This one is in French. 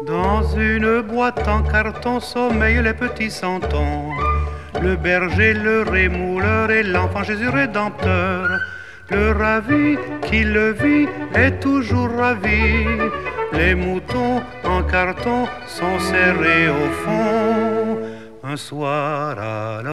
Dans une boîte en carton sommeillent les petits santons, le berger, le rémouleur et l'enfant Jésus rédempteur. Le ravi qui le vit est toujours ravi. Les moutons en carton sont serrés au fond. Un soir à la